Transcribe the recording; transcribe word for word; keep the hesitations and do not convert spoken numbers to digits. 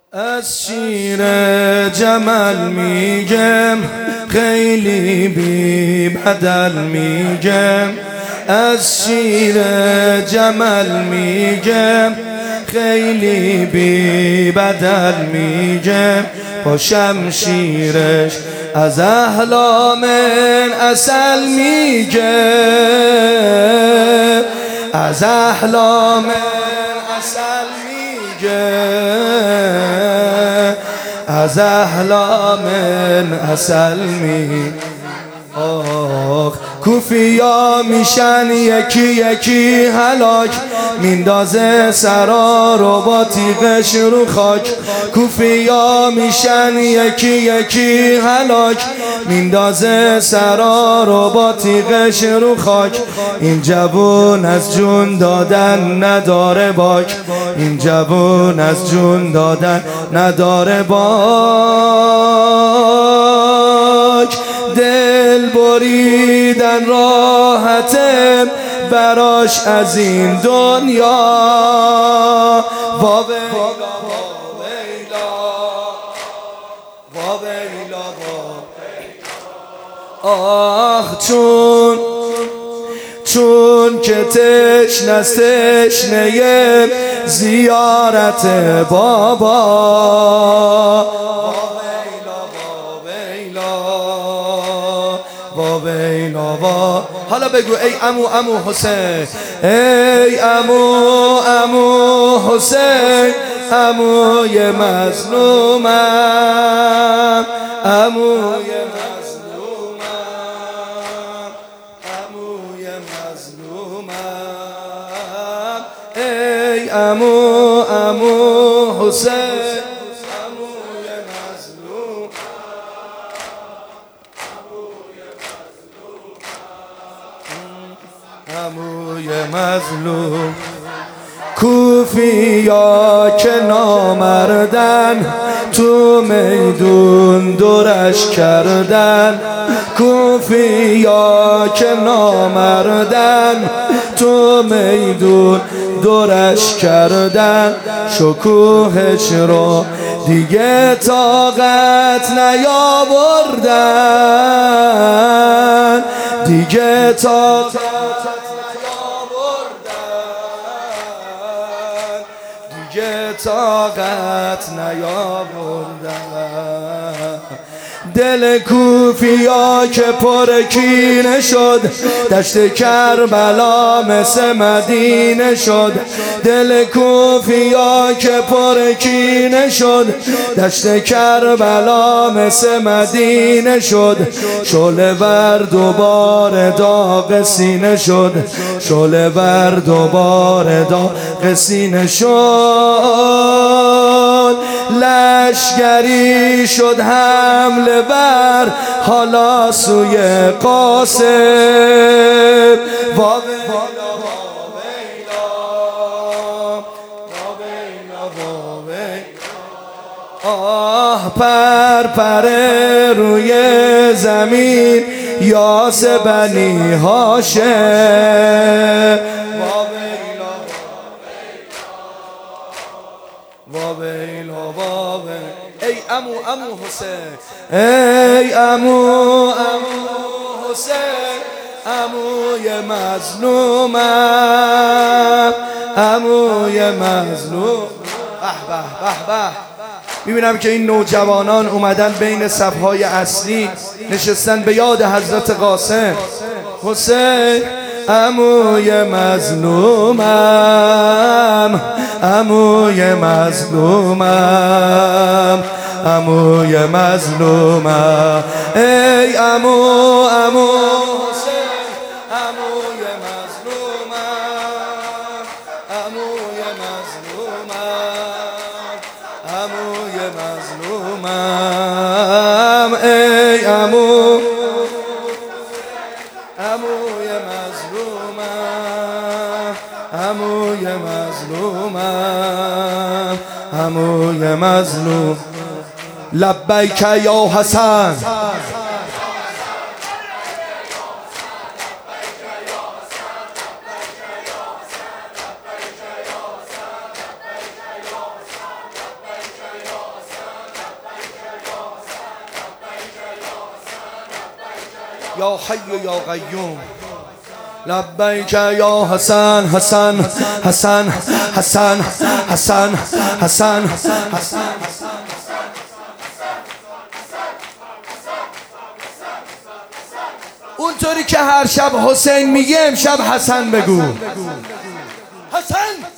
از شیر جمل میگم خیلی بی بدل میگم، از شیر جمل میگم خیلی بی بدل میگم، با شمشیرش از احلام اصل میگم، از احلام اصل میگم، از احلام اصل میگم. آخ کوفیا میشن یکی یکی هلاک، میندازه سرا رو با تیغش رو خاک. کوفیا میشن یکی یکی هلاک، میندازه سرا رو با تیغش رو خاک. این جوون از جون دادن نداره باک، این جوون از جون دادن نداره باک. دل بریدن راحته براش از این دنیا، وا ویلا وا ویلا وا. آخ چون چون که تشنه است تشنه زیارت بابا، با ویلا با. حالا بگو ای عمو عمو حسین، ای عمو عمو حسین، عموی مظلومم، عموی مظلومم، عموی مظلومم. ای عمو عمو حسین، عموی مظلوم. کوفیا که نامردن تو میدون دورش کردن، کوفیا که نامردن تو میدون دورش کردن. شکوهش رو دیگه طاقت نیاوردن، دیگه طاقت دیگه طاقت نیاوردن. دل کوفیا که پر کینه شد، دشت کربلا مثل مدینه شد. دل کوفیا که پر کینه شد، دشت کربلا مثل مدینه شد. شعله ور دوباره داغ سینه شد، شعله ور دوباره داغ سینه شد. لشگری شد حمله بر حالا سوی قاسم، وا ویلا وا ویلا وا ویلا. آه پر پر روی زمین یاس بنی هاشم، وا ویلا وا ویلا. ای عمو عمو حسین، ای عمو عمو حسین، عموی مظلومم، عموی مظلوم. به به به به. میبینم که این نوجوانان اومدن بین صفهای اصلی نشستن به یاد حضرت قاسم. حسین عموی مظلومم، عموی مظلومم، عموی مظلومم. ای عمو عمو حسین، عموی مظلومم، عموی مظلومم، عموی مظلومم. ای عمو عموی مظلومم، عموی مظلومم، عموی مظلوم. لبیک یا حسن، یا حی یا قیوم لبیک یا حسن حسن حسن حسن حسن حسن حسن اونطوری که هر شب حسین میگه امشب حسن بگو. حسن